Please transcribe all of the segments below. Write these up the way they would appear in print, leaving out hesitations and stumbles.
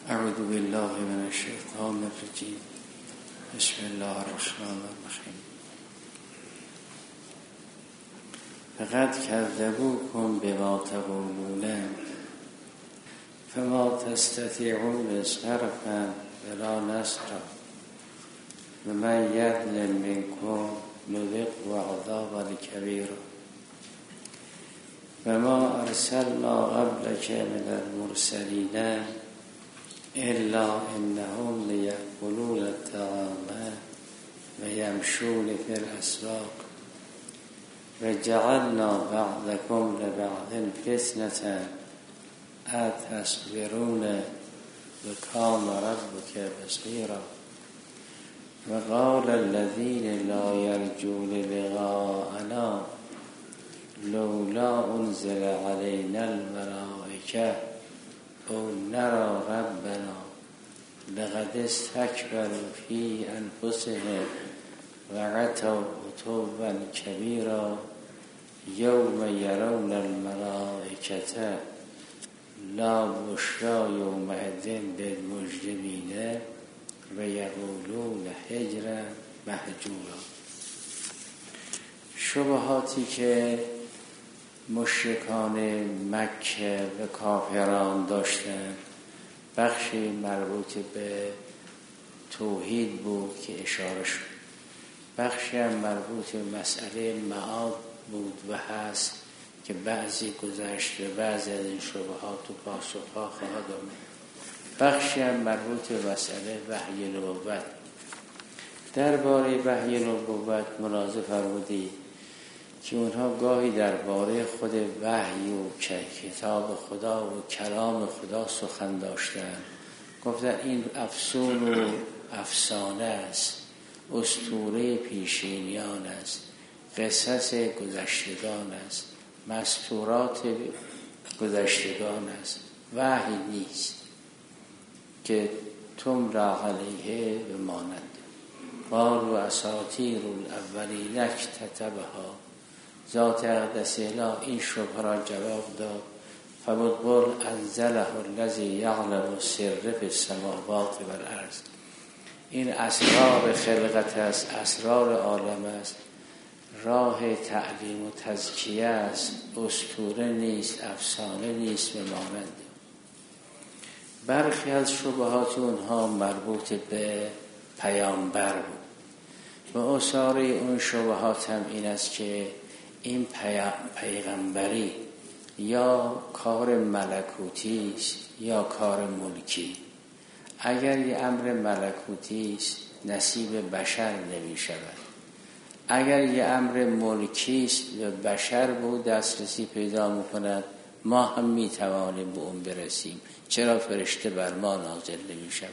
اعوذ بالله من الشیطان الرجیم. بسم الله الرحمن الرحیم. فقد کذبوکم بما تقولون فما تستطيعون صرفا ولا نصرا ومن يظلم منكم نذقه عذابا كبيرا وما ارسلنا قبلك من المرسلين الا انهم ليأكلون الطعام ويمشون في الاسواق وجعلنا بعضكم لبعض فتنة أتصبرون وكان ربك بصيرا وقال الذين لا يرجون لقاءنا لولا أنزل علينا الملائكة أو نرى ربنا لقد استكبروا في أنفسهم وعتوا عتوا كبيرا يوم يرون الملائكة لا بشرى يومئذ للمجرمين ويقولون حجرا محجورا. شبهاتی که مشرکان مکه و کافران داشتند بخشی مربوط به توحید بود که اشاره شد، بخشی هم مربوط به مسئله معاد بود و هست که بعضی گذشت و بعضی از این شبهات و پاسخها خواهد آمد. بخشی هم مربوط به مسئله وحی نبوت. درباره وحی نبوت ملاحظه فرمودید که اونها گاهی درباره خود وحی و کتاب خدا و کلام خدا سخن داشتند. گفتن این افسون و افسانه است، اسطوره پیشینیان است، قصص گذشتگان است، مستورات گذشتگان است، وحی نیست که تملی علیه و مانند. قالوا اساطیر الاولین اکتتبها. ذات اقدس اله این شبهه را جواب داد. فقل انزله الذی یعلم السر فی السماوات والارض. این اسرار خلقت است، اسرار عالم است، راه تعلیم و تزکیه است، اسطوره نیست، افسانه نیست و مانند. برخی از شبهات اونها مربوط به پیامبر بود و آثار اون شبهات هم این است که این پیغمبری یا کار ملکوتی است یا کار ملکی. اگر یه امر ملکوتی است نصیب بشر نمی شود، اگر یه امر ملکی است و بشر به او دسترسی پیدا می‌کند ما هم می‌توانیم به اون برسیم. چرا فرشته بر ما نازل نمی شود؟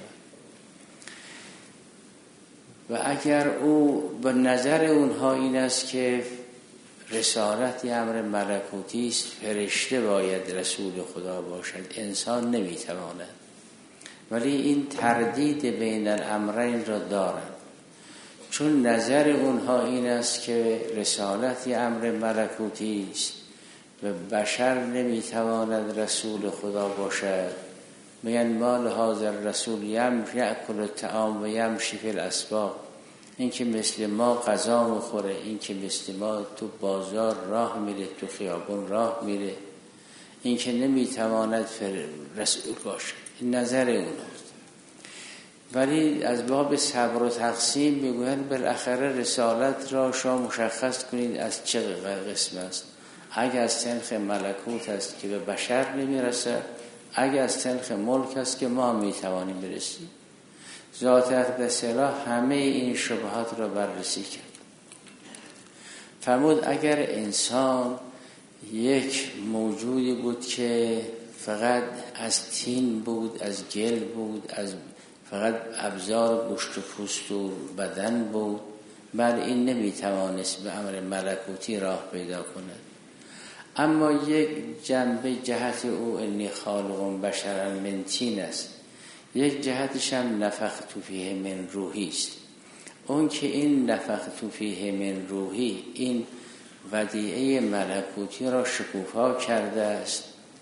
و اگر او به نظر اونها این است که رسالت یه امر ملکوتی است، فرشته باید رسول خدا باشد، انسان نمی‌تواند. ولی این تردید بین الامرین را دارند، چون نظر اونها این است که رسالت یه امر ملکوتی است و بشر نمیتواند رسول خدا باشد. میگن ما لهذا الرسول یأکل الطعام و یمشی فی الاسواق. این که مثل ما غذا میخوره، این که مثل ما تو بازار راه میره، تو خیابون راه میره، این که نمیتواند رسول باشه. این نظر اوناست. ولی از باب صبر و تقسیم میگویند بالاخره رسالت را شما مشخص کنید از چه قسم است. اگه از تنخ ملکوت است که به بشر نمیرسه، اگه از تنخ ملک است که ما میتوانیم برسیم. ذات اقدس اله همه این شبهات را بررسی کرد. فرمود اگر انسان یک موجودی بود که فقط از طین بود، از گل بود، از فقط ابزار گوشت و پوست و بدن بود، بل این نمیتوانست به امر ملکوتی راه پیدا کند. اما یک جنبه جهت او انی خالق بشرا من طین است، یک جهتش هم نفخت فیه من روحی است. اون که این نفخت فیه من روحی این ودیعه ملکوتی را شکوفا کرده است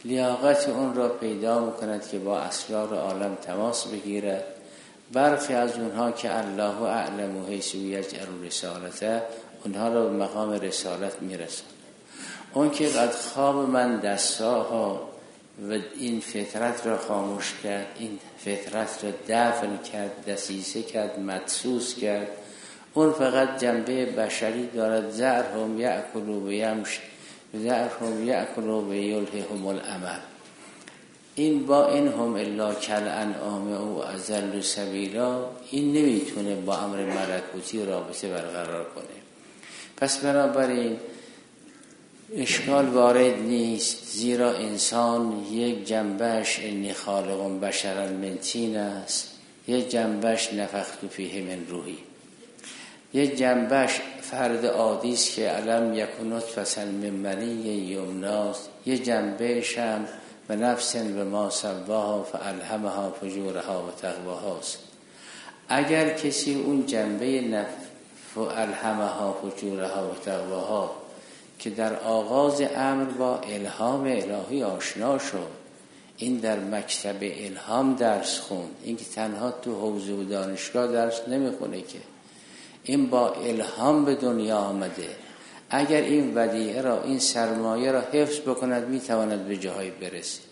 لیاقت اون را پیدا میکند که با اسرار عالم تماس بگیرد. برخی از اونها که الله اعلم حیث یجعل رسالته، اونها را به مقام رسالت میرسند. اون که قد خواب من دستاها و این فطرت را خاموش کرد، این فطرت را دفن کرد، دسیسه کرد، مدسوس کرد، اون فقط جنبه بشری دارد. ذرهم یأکلوا و یمشوا، ذرهم یأکلوا و یلههم الامل. این با این هم الا کالانعام او اضل سبیلا، این نمیتونه با امر ملکوتی رابطه برقرار کنه. پس بنابراین اشکال وارد نیست، زیرا انسان یک جنبش انی خالق بشرا من طین است، یک جنبش نفخت فیه من روحی، یک جنبش فرد عادی است که علم یکن نطفة من منی یمناست، یک جنبش هم و نفس به ما سواها فالهمها فجورها و تقواهاست. اگر کسی اون جنبه نفس الهمها فجورها و تقواها که در آغاز امر با الهام الهی آشنا شد، این در مکتب الهام درس خوند، این که تنها تو حوزه و دانشگاه درس نمیخونه که این با الهام به دنیا آمده. اگر این ودیعه را، این سرمایه را حفظ بکند میتواند به جاهای برسه.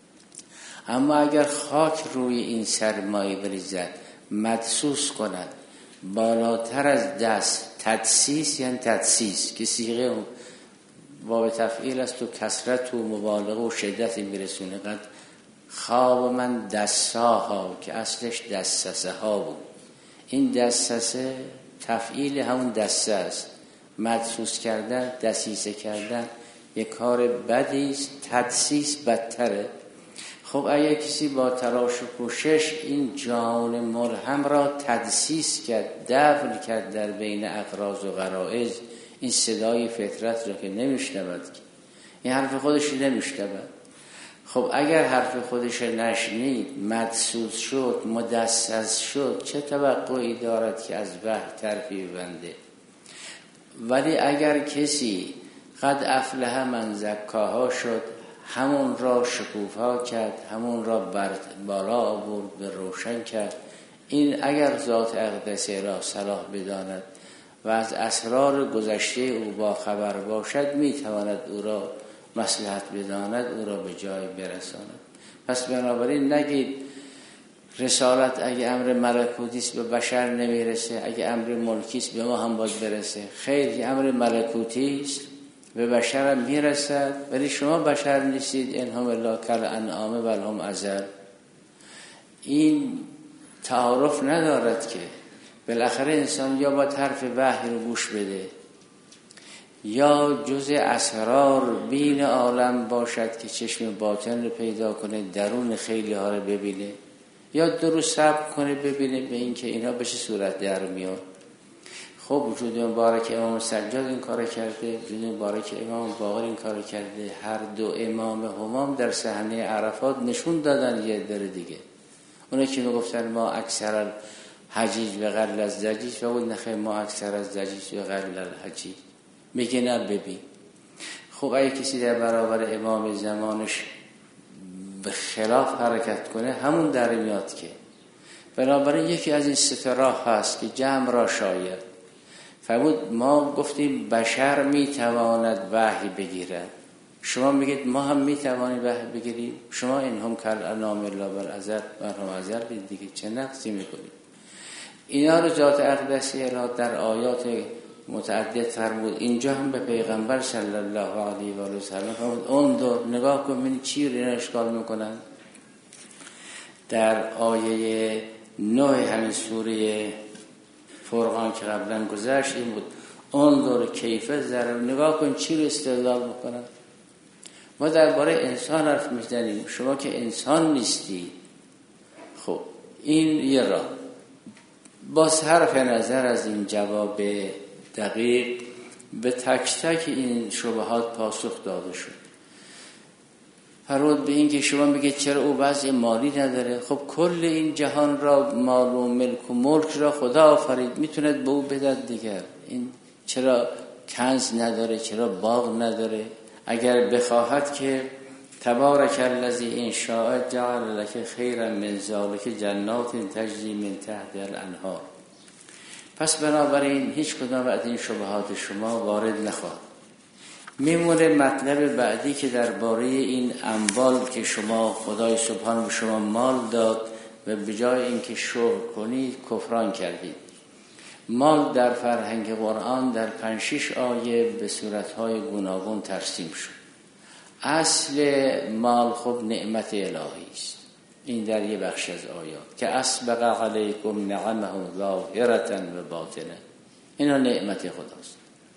اما اگر خاک روی این سرمایه بریزد، مدسوس کند، بالاتر از دست، تدسیس یعنی تدسیس که صیغه باب تفعیل است و کثرت و مبالغه و شدت میرسونه. قد خواب من دستاها که اصلش دستسه ها بود، این دستسه تفعیل همون دسته است. مدسوس کردن، دسیسه کردن یک کار بدی است، تدسیس بدتره. خب اگه کسی با تلاش و کوشش این جان مرهم را تدسیس کرد، دفن کرد در بین اغراض و غرائز، این صدای فطرت را که نمیشنود، این حرف خودش نمیشنود. خب اگر حرف خودش نشنید، مدسوس شد، مدسس شد، چه توقعی دارد که از وحی طرفی ببنده؟ ولی اگر کسی قد افلح من زکاها شد، همون را شکوفا کرد، همون را بالا آورد، به روشن کرد، این اگر ذات اقدسه را صلاح بداند و از اسرار گذشته او با خبر باشد، میتواند او را مصلحت بداند، او را به جای برساند. پس بنابراین نگید رسالت اگه امر ملکوتی است به بشر نمیرسه، اگه امر ملکی است به ما هم باید برسه. خیر، امر ملکوتی است به بشر هم میرسد، ولی شما بشر نیستید. انهم الا کالانعام بل هم اضل. این تعارف ندارد که بالاخره انسان یا با طرف وحی رو گوش بده، یا جز اسرار بین عالم باشد که چشم باطن رو پیدا کنه، درون خیلی ها رو ببینه، یا درست صبر کنه ببینه به این که اینا به چه صورت در میاد. خب وجود مبارک امام سجاد این کار کرده، وجود مبارک امام باقر این کار کرده. هر دو امام همام در صحنه عرفات نشون دادن یه در دیگه. اونا که میگفتن ما اکثر الحجیج و قل از زجیج، و بود نخیر ما اکثر از زجیج و قل الحجیج. میگه نه ببین. خب اگه کسی در برابر امام زمانش به خلاف حرکت کنه، همون در میاد که بنابراین یکی از این سه راه هست که جمع را شاید فرمود. ما گفتیم بشر میتواند وحی بگیرد، شما میگید ما هم میتوانیم وحی بگیریم. شما انهم کالانعام الا بل اضل و هم اضل دیگه، چه نقصی میکنید؟ اینا رو ذات اقدسی الهی در آیات متعدد فرمود. اینجا هم به پیغمبر صلی الله علیه و آله و سلم فرمود اون دو نگاه کن ببین چی رو اشکال میکنن. در آیه 9 همین سوره فرقان که قبلا گذشت این بود اون دور کیفه ذره، نگاه کن چی رو استدلال میکنن. ما درباره انسان حرف میزنیم، شما که انسان نیستی. خب این یه راه. با صرف نظر از این جواب دقیق به تک تک این شبهات پاسخ داده شد. فرود به این که شما میگه چرا او وضع مالی نداره؟ خب کل این جهان را، مال و ملک و ملک را خدا آفرید، میتوند به او بدهد دیگر. این چرا کنز نداره؟ چرا باغ نداره؟ اگر بخواهد که تبارک الذی ان شاء جعل لك خیرا من ذلک جنات تجری من تحت الانهار. پس بنابراین هیچ کدام از این شبهات شما وارد نخواهد. میمونه مطلب بعدی که درباره این اموال که شما خدای سبحان به شما مال داد و به جای اینکه شکر کنید کفران کردید. مال در فرهنگ قرآن در 5-6 آیه به صورتهای گوناگون ترسیم شد. اصل مال خب نعمت الهی است. این در یه بخش از آیات که اسبغ علیکم نعمه ظاهرة و باطنه، اینا نعمت خداست.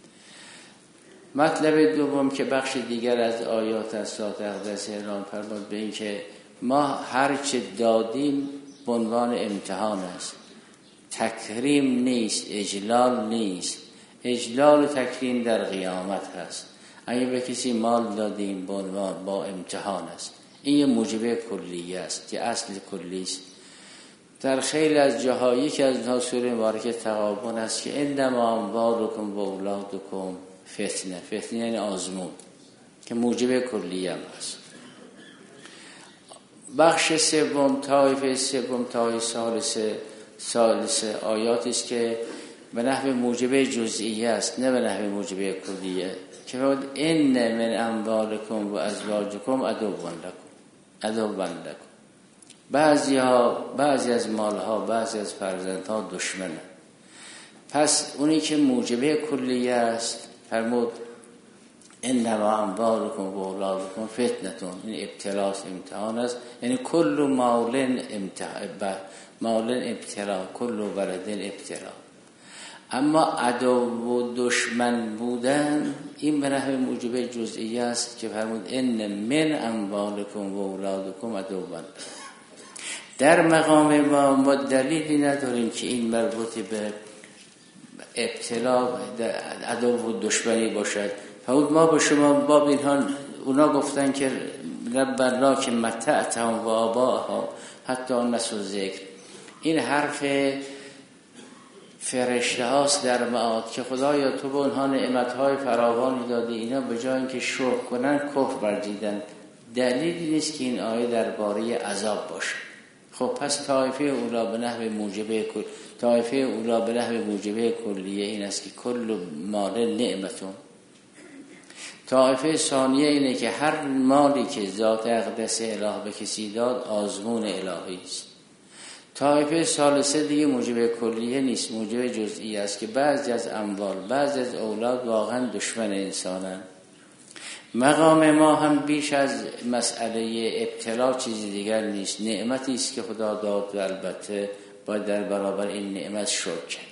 مطلب دوم که بخش دیگر از آیات از ذات اقدس اعلام فرمود به این که ما هر چه دادیم به عنوان امتحان است، تکریم نیست، اجلال نیست. اجلال و تکریم در قیامت هست. اگه به کسی مال دادیم به عنوان با امتحان است، این یه موجب کلیه است که اصل کلی است. در خیلی از جاهایی که از سوره مبارکه تقابل است که انما اموالکم و اولادکم فتنه. فتنه یعنی آزمون که موجب کلیه هم است. بخش سوم طایفه سوم تا ثالثه آیات است که به نحو موجب جزئیه است، نه به نحو موجب کلیه، که فرمود ان من اموالکم و ازواجکم عدو لکم. بعضی از مالها، بعضی از فرزندها دشمنه. پس اونی که موجب کلیه است فرمود انما اموالکم و اولادکم فتنتون، این ابتلاست، امتحان است. یعنی کل مال ابتلا، کل ولد ابتلا. اما عدو و دشمن بودن این به نحو موجب جزئیه است که فرمود ان من اموالکم و اولادکم عدو لکم. در مقام ما دلیلی نداریم که این مربوط به ابتلا عدو و دشمنی باشد. فرمود ما به شما باب اینها، اونا گفتن که ربنا که متعتهم و آباها حتی نسوا ذکر. این حرف فرشته هاست در معاد که خدایا تو به اونها نعمتهای فراوانی دادی، اینا به جای اینکه شکر کنن کفر ورزیدن. دلیلی نیست که این آیه درباره عذاب باشه. خب پس طایفه اولا به نحو موجبه کلیه این است که کل مال نعمتون. طایفه ثانیه اینه که هر مالی که ذات اقدس اله به کسی داد آزمون الهی است. طایفه ثالثه دیگه موجب کلیه نیست، موجب جزئی است که بعضی از اموال، بعضی از اولاد واقعا دشمن انسانن. مقام ما هم بیش از مسئله ابتلا چیزی دیگر نیست، نعمتی است که خدا داد و البته باید در برابر این نعمت شکر کرد.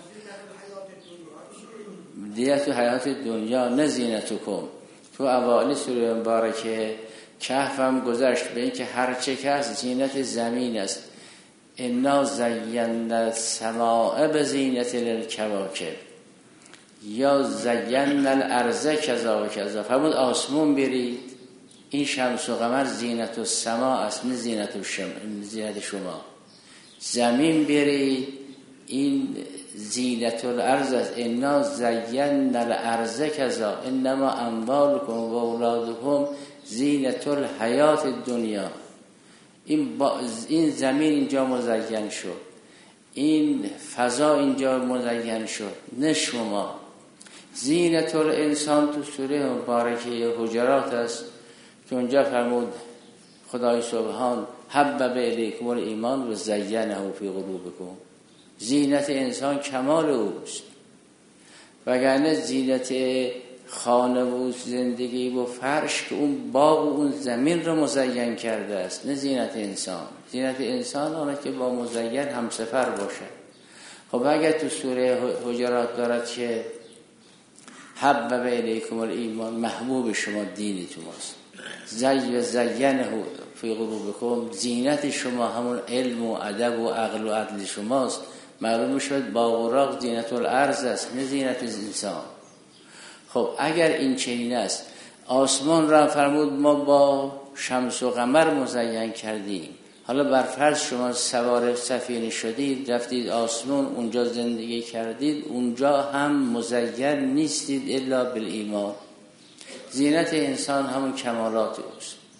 دیت تو حیات دنیا نه زینتکم. تو اوائل سوره مبارکه کهف هم گذشت به این که هر چه که هست زینت زمین است. انا زینا السماء بزینت للکواکب یا زینا الارض کذا و کذا. فرمود آسمون برید، این شمس و قمر زینت السماء است نه زینت شما. زمین برید، این زینت الارض است. انا زینا الارض کذا انما اموالکم و اولادکم زینت الحیات الدنیا. این زمین اینجا مزین شد، این فضا اینجا مزین شد نه شما. زینت الانسان تو سوره مبارکه حجرات است که اونجا فرمود خدای سبحان حبب الیکم الایمان و زینه فی قلوبکم. زینت انسان کمال اوست، وگرنه زینت خانه و زندگی و فرش که اون باغ و اون زمین رو مزین کرده است نه زینت انسان. زینت انسان آنه که با مزین همسفر باشه. خب اگر تو سوره حجرات دارد که حبب الیکم الایمان، محبوب شما دینتون است، زینه فی قلوبکم، زینت شما همون علم و ادب و عقل و عدل شماست. معلوم شد باغ و راغ زینت الارض است نه زینت انسان. خب اگر این چنین است، آسمان را فرمود ما با شمس و قمر مزین کردیم. حالا بر فرض شما سوار سفینه شدید، رفتید آسمان، اونجا زندگی کردید، اونجا هم مزین نیستید الا بالایمان. زینت انسان همون کمالات اوست.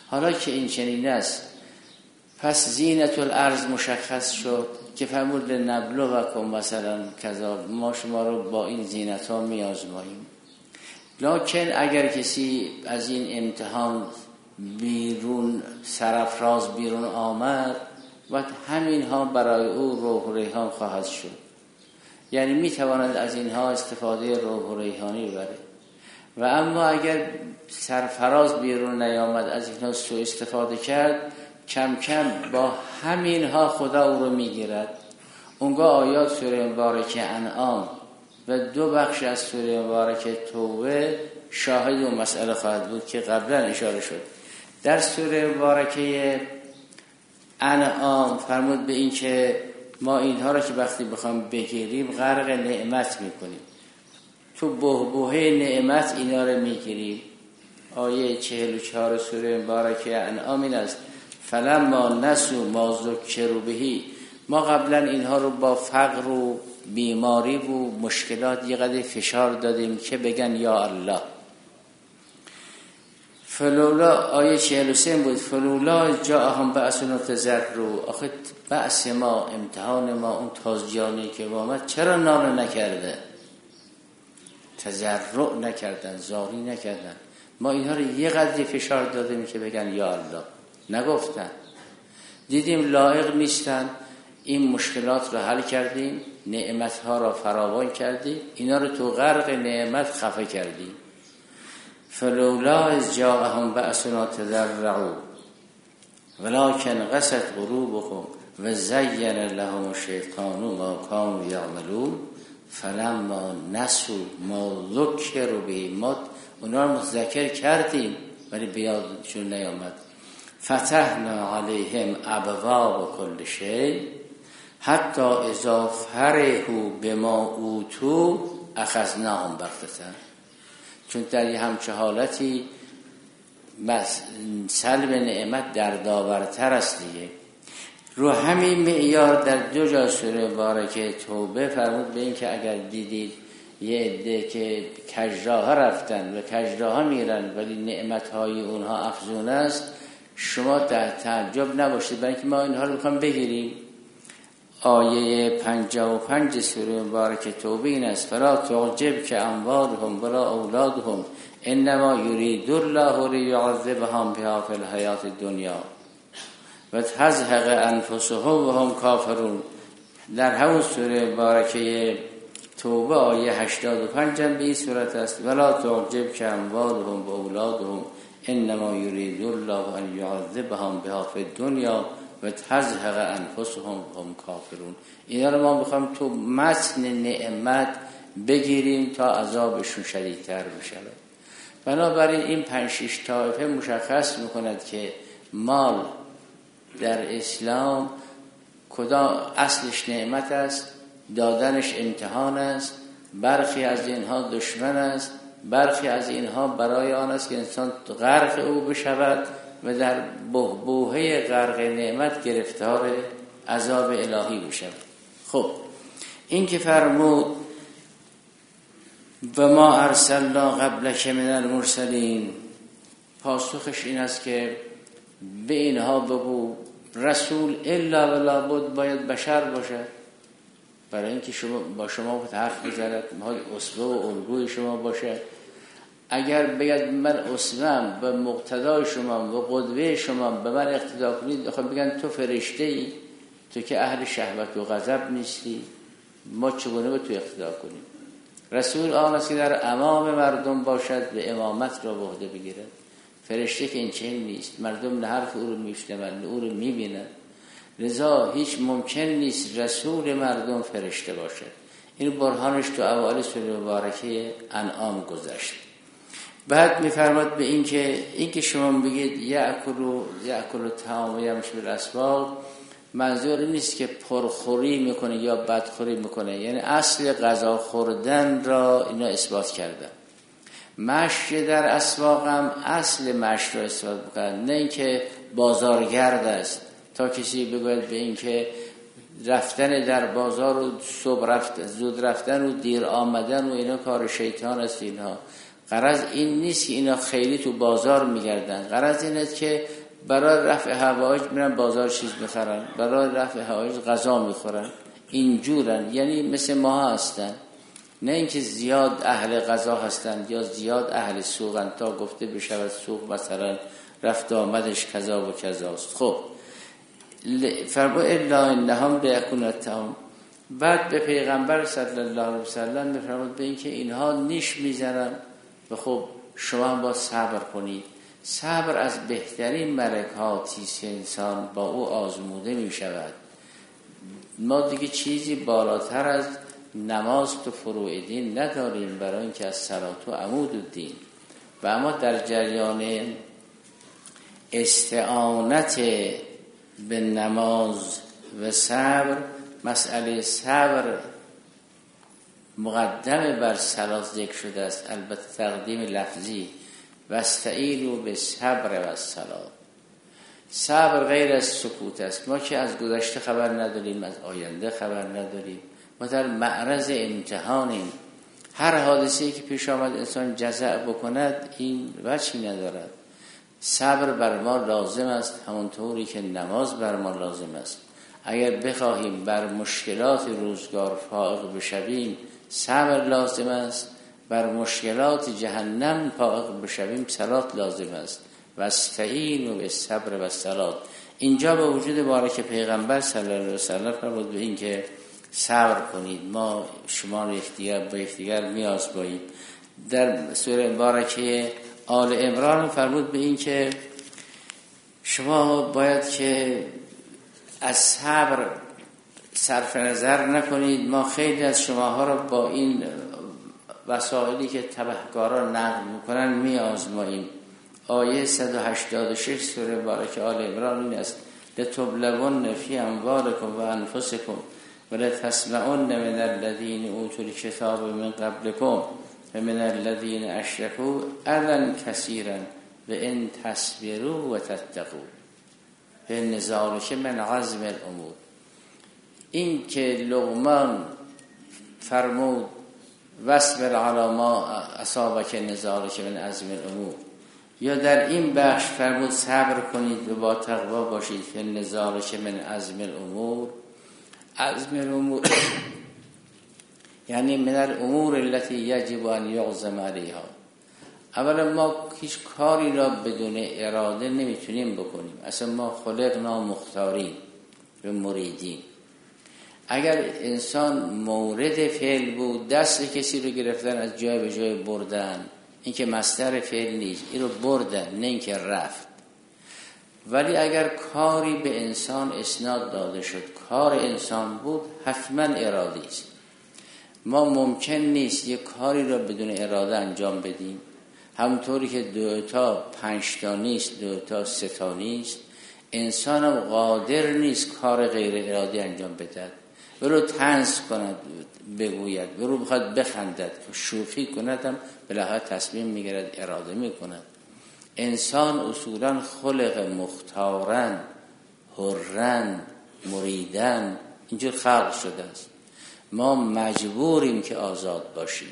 حالا که این چنین است، پس زینت الارض مشخص شد که فرمود لنبلوکم مثلا کذا، ما شما رو با این زینت ها میازماییم. لکن اگر کسی از این امتحان بیرون سرافراز بیرون آمد، وقت همین ها برای او روح و ریحان خواهد شد. یعنی میتواند از اینها استفاده روح و ریحانی ببره. و اما اگر سرفراز بیرون نیامد، از اینها سوء استفاده کرد، کم کم با همین ها خدا او رو میگیرد. اونگاه آیات سوره مبارکه انعام و 2 بخش از سوره مبارکه توبه شاهد اون مسئله خواهد بود که قبلا اشاره شد. در سوره مبارکه انعام فرمود به این که ما اینها را که وقتی بخوام بگیریم غرق نعمت میکنیم، تو بحبوحه نعمت اینا را میگیریم. آیه 44 سوره مبارکه انعام این است: فلما نسوا ما ذکروا به، ما قبلا اینها رو با فقر و بیماری و مشکلات یه قدر فشار دادیم که بگن یا الله. فلولا آیه 43 بود: فلولا جاءهم بأسنا تضرعوا، آخه بأس ما، امتحان ما، اون تازیانی که آمد چرا ناله نکرده، تضرع نکردن، زاری نکردن. ما اینها رو یه قدری فشار دادیم که بگن یا الله، نگفتن. دیدیم لایق نیستن، این مشکلات رو حل کردیم، نعمتها رو فراوان کردیم، اینا رو تو غرق نعمت خفه کردیم. فلولا اذ جاءهم بأسنا تضرعوا ولكن قست قلوبهم و زین لهم الشیطان ما كانوا یعملون فلما نسوا ما ذکروا به، ما اونا رو متذکر کردیم ولی بیادشون نیامد. فتحنا علیهم ابواب کل شیء حتی اذا فرحوا بما اوتوا اخذناهم بغتة. چون در یه همچه حالتی سلب نعمت در داورتر است دیگه. رو همین معیار در 2 جا سوره مبارکه توبه فرمود به این که اگر دیدید یه عده که کجراها رفتن و کجراها میرن ولی نعمتهای اونها افزون است، شما در تعجب نباشید، برای اینکه ما اینها رو میخوام بگیریم. آیه 55 سوره مبارکه توبه این است: فلا تعجبک اموالهم ولا اولادهم انما یرید الله لیعذبهم بها فی الحیات الدنیا و تزهق انفسهم وهم کافرون. در همون سوره مبارکه توبه آیه 85 به این صورت است: ولا تعجبک اموالهم و اولادهم انما یرید الله ان یعذبهم بها فی الدنیا و تزهق انفسهم هم کافرون. اینا رو ما میخوام تو متن نعمت بگیریم تا عذابشون شدیدتر بشه. بنابراین این 5-6 طایفه مشخص میکند که مال در اسلام کدام اصلش نعمت است، دادنش امتحان است. برخی از اینها دشمن است، برخی از اینها برای آن است که انسان غرق او بشود و در بحبوحه غرق نعمت گرفتار عذاب الهی بشود. خب این که فرمود و ما ارسلنا قبلک من المرسلین، پاسخش این است که به اینها بگو رسول الا ولا بد باید بشر باشد، برای اینکه شما با شما حرف بزند، اسوه و الگوی شما باشد. اگر بگید من اسوه‌ام به مقتدای شما و قدوه شما به من اقتدا کنید، خب بگن تو فرشته ای، تو که اهل شهوت و غضب نیستی، ما چگونه به تو اقتدا کنیم؟ رسول آن است که در امام مردم باشد و امامت را به عهده بگیرد. فرشته که این چنین نیست، مردم نه حرف او رو میشنوند، او رو میبینند. لذا هیچ ممکن نیست رسول مردم فرشته باشد. این برهانش تو اوائل سوره مبارکه انعام گذشت. بعد میفرماد به این که شما بگید یأکل الطعام یمشی فی الاسواق، منظور نیست که پرخوری میکنه یا بدخوری میکنه، یعنی اصل غذا خوردن را اینا اثبات کردن. مشی در اسواق هم اصل مشی را اثبات میکنن، نه اینکه بازارگرد است تا کسی بگوید به این که رفتن در بازار و صبح زود رفتن و دیر آمدن و اینا کار شیطان است. اینها غرض این نیست که اینا خیلی تو بازار میگردن، غرض اینه که برای رفع حوائج میرن بازار چیز میخرن، برای رفع حوائج غذا میخورن، اینجورن. یعنی مثل ما هستن، نه اینکه زیاد اهل غذا هستن یا زیاد اهل سوقن تا گفته بشود سوق مثلا رفت آمدش کذا و کذاست. خب فرمود الا انهم بیکون الطعام. بعد به پیغمبر صلی الله علیه وسلم میفرمود به این که اینها نیش میزنن و خب شما با صبر کنید. صبر از بهترین ملکاتی است که انسان با او آزموده می شود. ما دیگه چیزی بالاتر از نماز تو فروع دین نداریم، برای اینکه از صلات و عمود الدین. و اما در جریان استعانت به نماز و صبر، مسئله صبر مقدم بر صلات ذکر شده است، البته تقدیم لفظی، واستعینوا بالصبر والصلاة. صبر غیر از سکوت است. ما که از گذشته خبر نداریم، از آینده خبر نداریم، ما در معرض امتحانیم. هر حادثه‌ای که پیش آمد انسان جزع بکند این وجهی ندارد. صبر بر ما لازم است، همونطوری که نماز بر ما لازم است. اگر بخواهیم بر مشکلات روزگار فائق بشویم صبر لازم است، بر مشکلات جهنم فائق بشویم صلات لازم است. واستعینوا بالصبر والصلاة. اینجا به وجود بارک پیغمبر صلی الله علیه وسلم فرمود به این که صبر کنید، ما شما رو یکدیگر میآزماییم. در سوره مبارکه آل عمران فرمود به این که شما باید که از صبر صرف نظر نکنید، ما خیلی از شماها رو با این وسائلی که تبهکاران نقل میکنن میآزماییم. آیه 186 سوره مبارکه آل عمران این است: لتبلون فی اموالکم و انفسکم و لتسمعن من الذین اوتوا الکتاب من قبلکم و من الذین اشرکوا اذی کثیرا و ان تصبروا و تتقوا فإن ذلک من عزم الامور. این که لقمان فرمود واصبر علی ما اصابک ان ذلک من عزم الامور، یا در این بخش فرمود صبر کنید و با تقوا باشید فإن ذلک من عزم الامور. عزم الامور یعنی من الامور التي یجب ان یعزم علیها. اولا ما هیچ کاری را بدون اراده نمیتونیم بکنیم، اصلا ما خلقنا مختارین و مریدین. اگر انسان مورد فعل بود دست کسی رو گرفتن از جای به جای بردن، این که مصدر فعل نیست، این رو بردن نه اینکه رفت. ولی اگر کاری به انسان اسناد داده شد کار انسان بود حتما ارادی است. ما ممکن نیست یک کاری را بدون اراده انجام بدیم، همونطوری که 2 تا 5 تا نیست، 2 تا 3 تا نیست. انسان هم قادر نیست کار غیر ارادی انجام بدهد، ولو طنز کند بگوید، ولو بخواد بخندد شوخی کند هم بالاخره تصمیم میگیرد، اراده میکند. انسان اصولا خلق مختارن، حرن، مریدن، اینجور خلق شده است. ما مجبوریم که آزاد باشیم.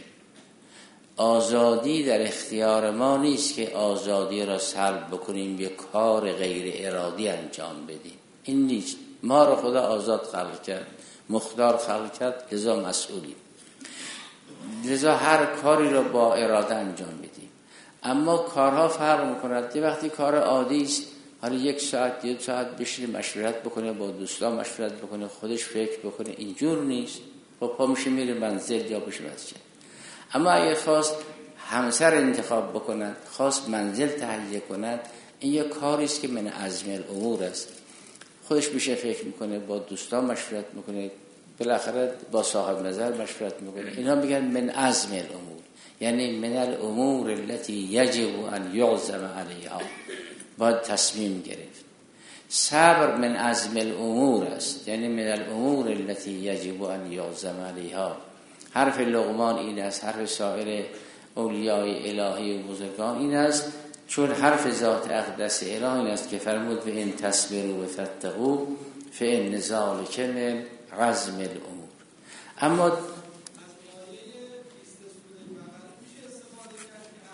آزادی در اختیار ما نیست که آزادی را سلب بکنیم یک کار غیر ارادی انجام بدیم. این نیست. ما را خدا آزاد خلق کرد، مختار خلق کرد، لذا مسئولیم، لذا هر کاری را با اراده انجام بدیم. اما کارها فرق می‌کند. وقتی کار عادی است، حالا 1 ساعت 2 ساعت بشینه مشورت بکنه، با دوستان مشورت بکنه، خودش فکر بکنه، اینجور نیست. با پا میشه میره منزل یا بشه مسجد. اما اگه خواست همسر انتخاب بکند، خواست منزل تهیه کند، این یک کاری است که من عزم الامور است. خودش میشه فکر میکنه، با دوستان مشورت میکنه، بالاخره با صاحب نظر مشورت میکنه. اینا میگن من عزم الامور، یعنی من الامور التي یجب ان یعزم علیها، باید تصمیم گرفت. صبر من عزم الامور است، یعنی من الامور التي یجب ان یعزم علیها. حرف لقمان این است، حرف سایر اولیای الهی و بزرگان این است، چون حرف ذات اقدس اله این است که فرمود و ان تصبروا و تتقوا فإن ذلک من عزم الامور. اما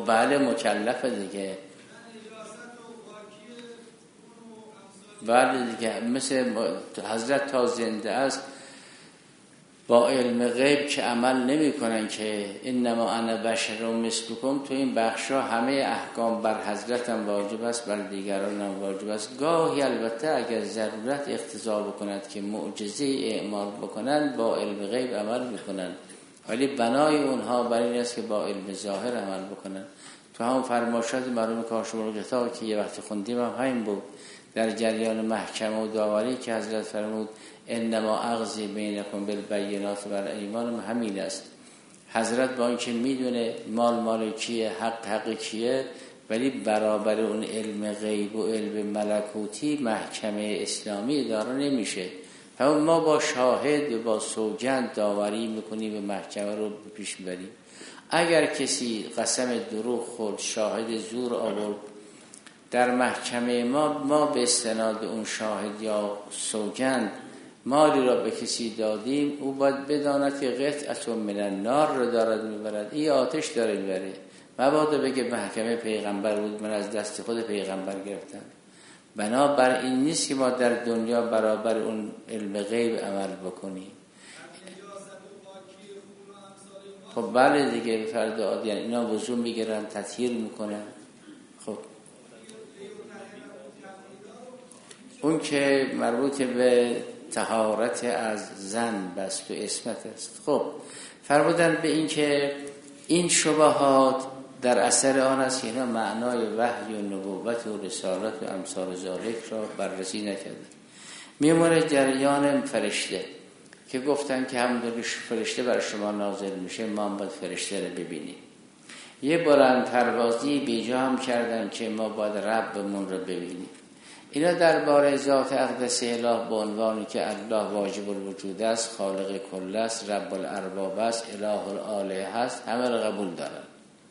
بله مکلفه دیگه. بله دیگه، مثل حضرت تا زنده است با علم غیب که عمل نمی کنن که انما انا بشر مثلکم. تو این بخشا همه احکام بر حضرت هم واجب است، بر دیگران هم واجب است. گاهی البته اگر ضرورت اقتضا بکند که معجزه اعمال بکنن با علم غیب عمل میکنن، ولی بنای اونها بر این است که با علم ظاهر عمل بکنن. تو هم فرمایشات مرحوم کاشف‌الغطا که یه وقت خوندیم هم همین بود در جریان محکمه و داوری که حضرت فرمود انما اقضی بینکم بالبینات والایمان، همین است. حضرت با اینکه میدونه مال کیه، حق کیه، ولی برابر اون علم غیب و علم ملکوتی محکمه اسلامی اداره نمیشه. همون ما با شاهد و با سوگند داوری میکنیم و محکمه رو پیش بریم. اگر کسی قسم دروغ خورد، شاهد زور آورد در محکمه ما به استناد اون شاهد یا سوگند مالی را به کسی دادیم، او باید بداند که قطعه من النار رو دارد میبرد، این آتش داره میبره. مبادا بگه محکمه پیغمبر بود، من از دست خود پیغمبر گرفتم. بنابر این نیست که ما در دنیا برابر اون علم غیب عمل بکنیم. خب بله دیگه، فرد عادی اینا وضو میگیرن، تطهیر میکنن. خب اون که مربوط به طهارت از زن بست و عصمت است. خب فرمودن به این که این شبهات در اثر آن است که اینا معنای وحی و نبوت و رسالت و امثال ذالک را بررسی نکردن. میمونه جریان فرشته که گفتن که همونطور فرشته بر شما نازل میشه ما هم باید فرشته رو ببینیم. یه بلند پروازی بیجا هم کردن که ما باید ربمون رو ببینیم. اینا درباره ذات اقدس اله به عنوانی که الله واجب الوجود است، خالق کل است، رب الارباب است، اله الآله است، همه رو قبول دارن.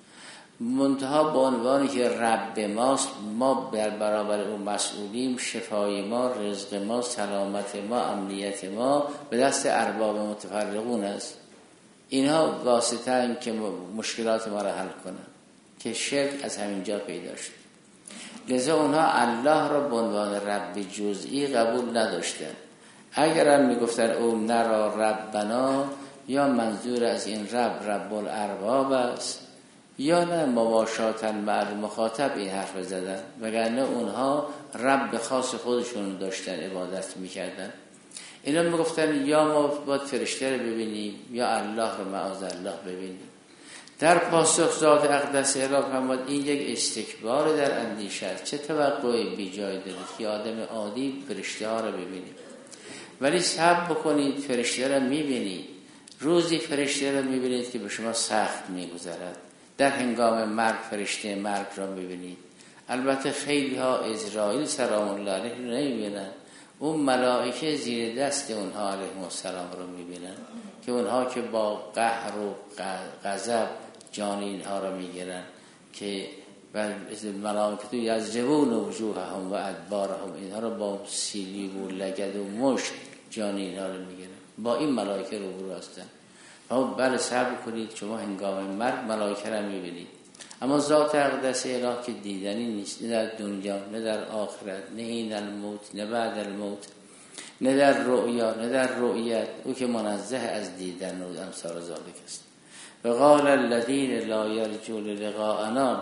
منتها به عنوانی که رب ماست، ما در برابر اون مسئولیم، شفای ما، رزق ما، سلامت ما، امنیت ما به دست ارباب متفرقون است. اینها واسطه این که مشکلات ما را حل کنن، که شرک از همینجا پیدا شد. لذا اونها الله را به عنوان رب جزئی قبول نداشتن. اگر هم میگفتن او نرا ربنا، یا منظور از این رب الارباب است، یا نه مباشرتا مع المخاطب این حرف زدن، وگرنه اونها رب خاص خودشون داشتن، عبادت میکردن. اینا میگفتن یا ما باید فرشته رو ببینیم یا الله رو معاذ الله ببینیم. در پاسخ ذات اقدس اله فرمود این یک استکبار در اندیشه است. چه توقعی بی جای دارید که آدم عادی فرشته ها رو ببینید؟ ولی صبر بکنید، فرشته رو میبینید. روزی فرشته رو میبینید که به شما سخت میگذرد. در هنگام مرگ فرشته مرگ را میبینید. البته خیلی ها عزرائیل سلام الله علیه رو نمیبینن، اون ملائکه زیر دست اونها علیهم السلام رو میبینن که اونها که با قهر و غضب جان اینها رو میگیرن، که ملائکه یضربون وجوههم و ادبارهم، اینها رو با سیلی و لگد و مشت جان اینها رو میگیرن. با این ملائکه روبرو هستن. بله صبر کنید، شما هنگام مرگ ملائکه رو میبینید. اما ذات اقدس اله که دیدنی نیست، نه در دنیا نه در آخرت، نه این الموت نه بعد الموت، نه در رؤیا نه در رؤیت، او که منزه از دیدن و امثال ذالک است. و قال الذین لا یرجون لقاءنا،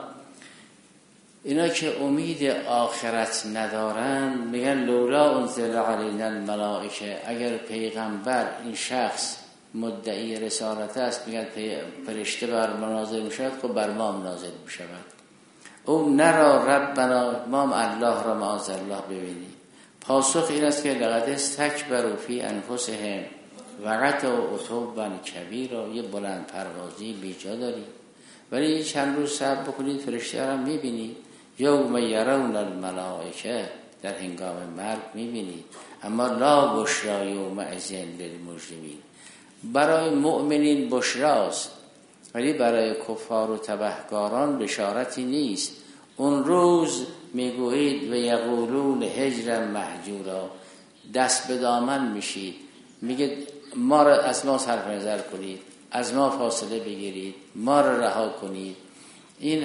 اینا که امید آخرت ندارن میگن لولا انزل علینا الملائکه، اگر پیغمبر این شخص مدعی رسالت است میگن فرشته بر ما نازل میشود، خب بر ما نازل میشود. او نرا ربنا، ما الله را معاذ الله ببینیم. پاسخ این است که لقد استکبروا فی انفسهم وعتوا عتوا کبیرا، یه بلند پروازی بیجا دارید. ولی چند روز صبر بکنید، فرشته را میبینید. یوم یرون الملائکه، در هنگام مرگ میبینید. اما لا بشری یومئذ للمجرمین، برای مؤمنین بشراست ولی برای کفار و تبهکاران بشارتی نیست. اون روز میگویید و یقولون هجرا مهجورا، دست به دامن میشید، میگه ما را از ما صرف نظر کنید، از ما فاصله بگیرید، ما را رها کنید. این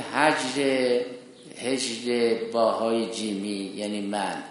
هجر باهای جیمی یعنی من.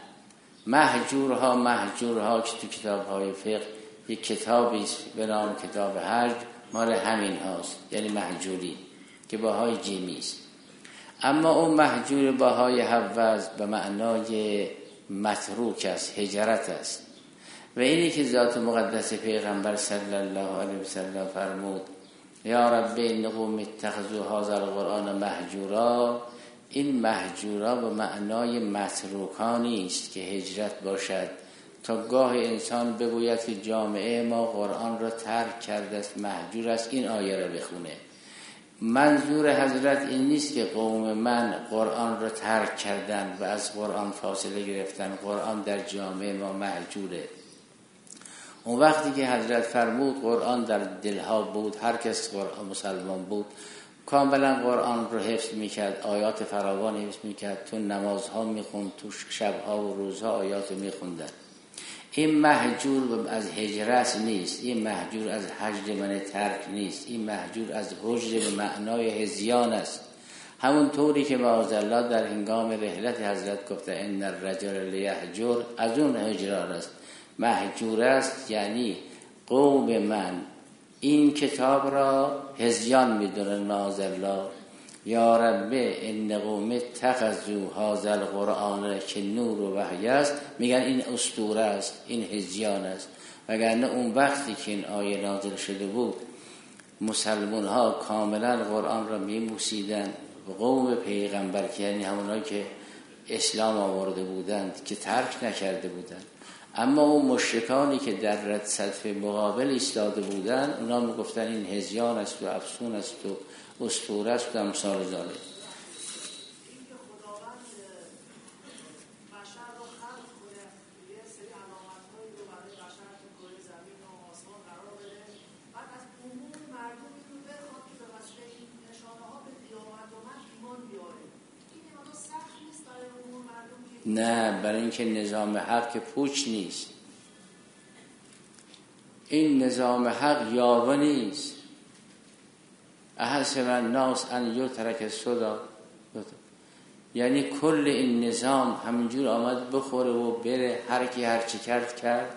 محجورها که تو کتاب‌های فقه یک کتابی است به نام کتاب هجر مال همین هاست، یعنی محجوری که باهای جیمی است. اما اون محجور باهای حوض به معنای متروک است، هجرت است. و اینی که ذات مقدس پیغمبر صلی الله علیه و سلم فرمود یا رب ان قوم اتخذوا هذا القرآن مهجورا، این مهجورا به معنای متروکانی است که هجرت باشد. تا گاه انسان بگوید که جامعه ما قرآن را ترک کرده است، مهجور است، این آیه را بخونه. منظور حضرت این نیست که قوم من قرآن را ترک کردن و از قرآن فاصله گرفتن، قرآن در جامعه ما مهجوره. اون وقتی که حضرت فرمود قرآن در دلها بود، هر کس قرآن مسلمان بود کاملا قرآن رو حفظ میکرد، آیات فراوان حفظ میکرد، تو نمازها میخوند، تو شبها و روزها آیات میخوندن. این مهجور از هجرت نیست، این مهجور از هجر من ترک نیست، این مهجور از هجر به معنای هذیان است. همون طوری که معاذالله در هنگام رحلت حضرت گفته ان الرجل لیهجر، از اون هجران است. مهجور است یعنی قوم من این کتاب را هذیان میدونن معاذالله. یا رب ان قوم اتخذوا هذا القرآن که نور و وحی است، میگن این اسطوره است، این هذیان است. وگرنه اون وقتی که این آیه نازل شده بود مسلمان ها کاملا قرآن را میموسیدن و قوم پیغمبر که یعنی همونایی که اسلام آورده بودند که ترک نکرده بودند. اما اون مشرکانی که در صف مقابل ایستاده بودند اونا میگفتن این هذیان است و افسون است و اسطوره است و امثال ذالک. نه، برای اینکه نظام حق که پوچ نیست. این نظام حق یاوه نیست. احسب الناس ان یترک سدی، یعنی کل این نظام همینجور آمد بخوره و بره، هر کی هر چی کرد،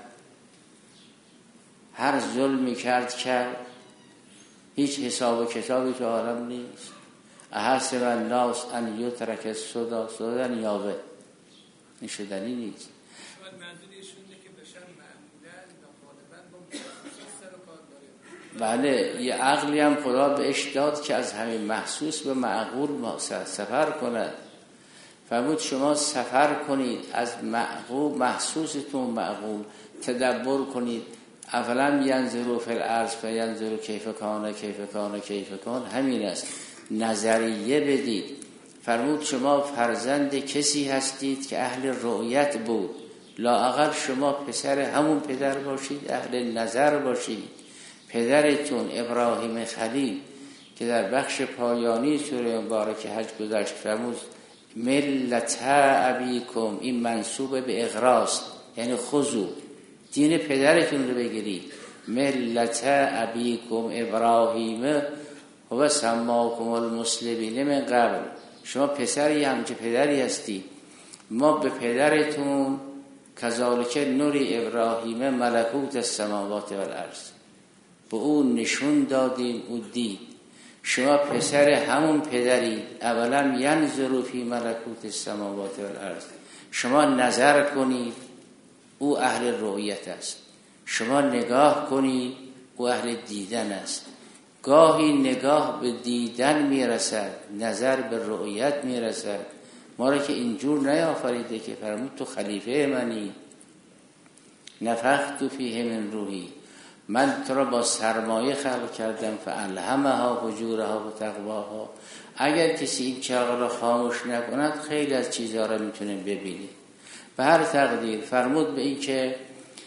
هر ظلمی کرد، هیچ حساب و کتابی تو عالم نیست. احسب الناس ان یترک سدی، سدن یاوه، این شدنی نیست. بله، یه عقلی هم خدا بهش داد که از همین محسوس به معقول سفر کند. فرمود شما سفر کنید از معقول، محسوستون معقول، تدبر کنید. اولا ینظروا فی الارض فینظروا کیف کان، همین است، نظریه بدید. فرمود شما فرزند کسی هستید که اهل رؤیت بود، لااقل شما پسر همون پدر باشید، اهل نظر باشید. پدرتون ابراهیم خلیل که در بخش پایانی سوره مبارکه حج گذشت فرمود ملت ابیکم، این منسوب به اغراست، یعنی خذو، دین پدرتون رو بگیرید. ملت ابیکم ابراهیم و سماکم المسلمین من قبل، شما پسری هم که پدری هستی. ما به پدرتون کذالک نوری ابراهیم ملکوت السماوات و الارض، به اون نشون دادیم، او دید. شما پسر همون پدرید. اولا ینظروا فی ملکوت السماوات و الارض، شما نظر کنید، او اهل رؤیت است. شما نگاه کنید، او اهل دیدن است. گاهی نگاه به دیدن میرسد، نظر به رؤیت میرسد. ما را که اینجور نیافریده که فرمود تو خلیفه منی، نفخت فیه من روحی، من تو را با سرمایه خلق کردم، فالهمها فجورها و تقواها. اگر کسی این چراغ را خاموش نکند خیلی از چیزها را میتونه ببینه. به هر تقدیر فرمود به این که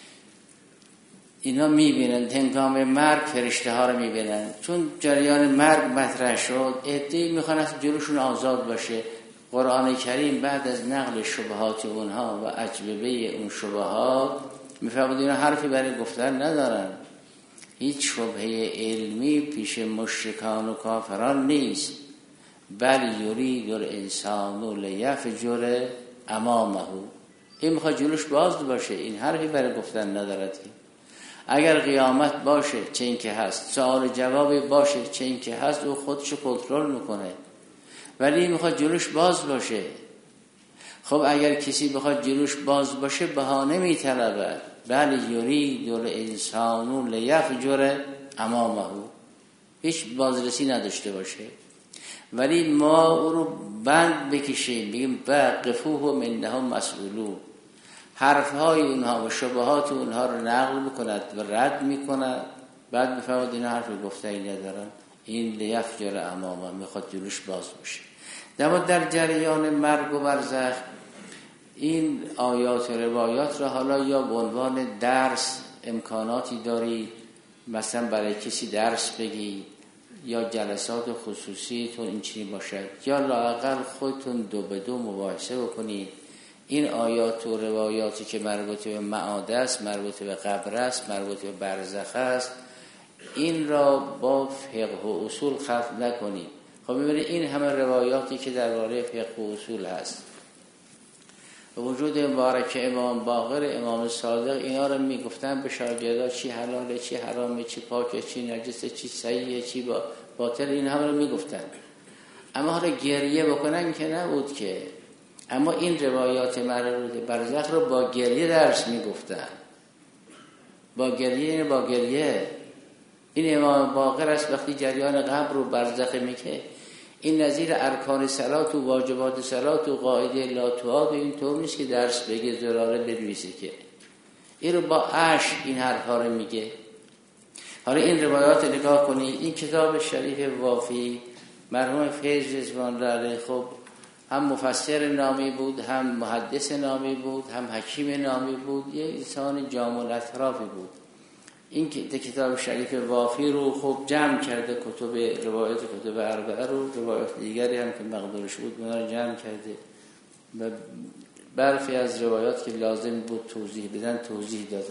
اینا میبینن هنگام مرگ فرشته ها رو میبینن. چون جریان مرگ مطرح شد، عده‌ای میخوان از جلوشون آزاد باشه. قرآن کریم بعد از نقل شبهات اونها و اجوبه اون شبهات میفرمود اینا حرفی برای گفتن ندارن. هیچ شبهه علمی پیش مشرکان و کافران نیست. بل یرید الانسان لیفجر امامه. این میخواد جلوش باز باشه، این حرفی برای گفتن ندارد که. اگر قیامت باشه چه این که هست، سوال جوابی باشه چه این که هست، او خودشو کنترل میکنه، ولی میخواد جلوش باز باشه. خب اگر کسی بخواد جلوش باز باشه بهانه میطلبد. بل یرید الانسان لیفجر امامه، هیچ بازرسی نداشته باشه، ولی ما او رو بند بکشیم، بگیم وقفوهم انهم مسئولون، حرفهای اونها و شبهات اونها رو نقل میکند و رد میکند، بعد میفهمد اینا حرف گفتنی ندارن، این لیفجر امامه، میخواد جلوش باز باشه. در جریان مرگ و برزخ این آیات و روایات را حالا یا به عنوان درس امکاناتی دارید، مثلا برای کسی درس بگید، یا جلسات خصوصی تون این چنین باشد، یا لااقل خودتون دو به دو مباحثه بکنید. این آیات و روایاتی که مربوط به معاد است، مربوط به قبر است، مربوط به برزخ است، این را با فقه و اصول خلط نکنید. خب ببینید این همه روایاتی که درباره فقه و اصول هست، وجود مبارک امام باقر، امام صادق، اینا رو میگفتن به شاگردها چی حلاله چی حرامه، چی پاکه چی نجسه، چی صحیحه چی باطل، این همه رو میگفتن. اما حالا گریه بکنن که نبود که. اما این روایات مربوط به برزخ رو با گریه درس میگفتن. با گریه این امام باقر است وقتی جریان قبر رو برزخ میگه، این نظیر ارکان صلات و واجبات صلات و قاعده لا تعاد، این طور نیست که درس بگه زراره بنویسه که، این رو با عشق این حرفا رو میگه. حالا این روایات نگاه کنید. این کتاب شریف وافی مرحوم فیض رضوان الله علیه خب هم مفسر نامی بود، هم محدث نامی بود، هم حکیم نامی بود، یه انسان جامع الاطرافی بود. این کتاب شریف وافی رو خب جمع کرده، کتب روایت کتب اربعه رو، روایت دیگری هم که مقدورش بود اونا رو جمع کرده و برخی از روایات که لازم بود توضیح بدن توضیح داده.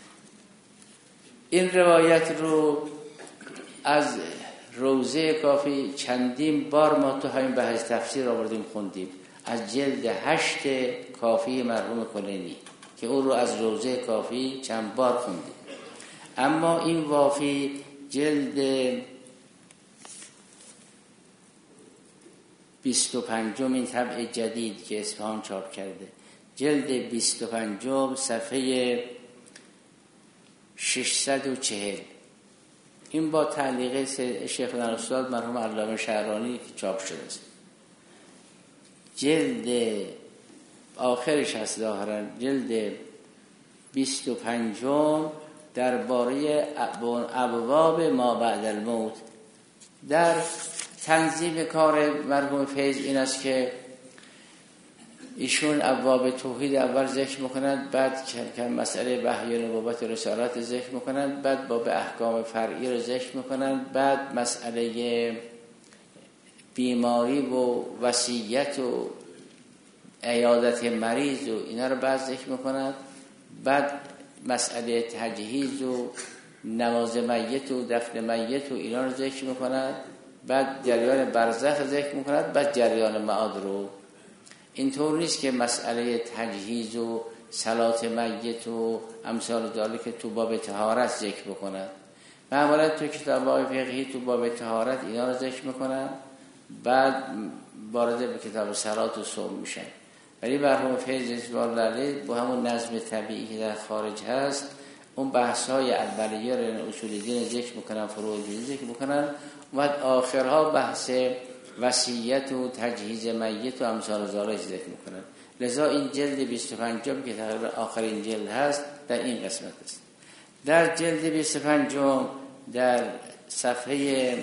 این روایت رو از روضه کافی چندین بار ما تو همین بحث تفسیر آوردیم خوندیم، از جلد 8 کافی مرحوم کلینی که او رو از روضه کافی چند بار خوندیم. اما این وافی جلد 25 این طبع جدید که اصفهان چاپ کرده، جلد 25 صفحه 640، این با تعلیق شیخ استاد مرحوم علامه شهرانی که چاپ شده است. جلد آخرش هست ظاهرا، جلد 25 درباره ابواب ما بعد الموت. در تنظیم کار مرحوم فیض این است که ایشون ابواب توحید اول ذکر میکنند، بعد کم مسئله وحی و نبوت و رسالت ذکر میکنند، بعد باب احکام فرعی رو ذکر میکنند، بعد مسئله بیماری و وصیت و عیادت مریض و اینا رو بعد ذکر میکنند، بعد مسئله تجهیز و نماز میت و دفن میت و اینا رو ذکر میکنند، بعد جریان برزخ ذکر میکنند، بعد جریان معاد رو. اینطور نیست که مسئله تجهیز و صلات میت و امثال ذالک که تو باب طهارت ذکر بکنند. معمولا تو کتاب‌های فقهی تو باب طهارت اینا رو ذکر میکنند، بعد وارد به کتاب صلات و صوم میشن. ولی مرحوم فیض رضوان الله علیه با همون نظم طبیعی که در خارج هست اون بحث‌های اولیه رو اصول دین ذکر میکنن، فروع دین ذکر میکنن، و آخرها بحث وصیت و تجهیز میت و امثال ذالک ذکر میکنن. لذا این جلد 25 که تقریبا آخرین جلد هست در این قسمت است. در جلد 25 در صفحه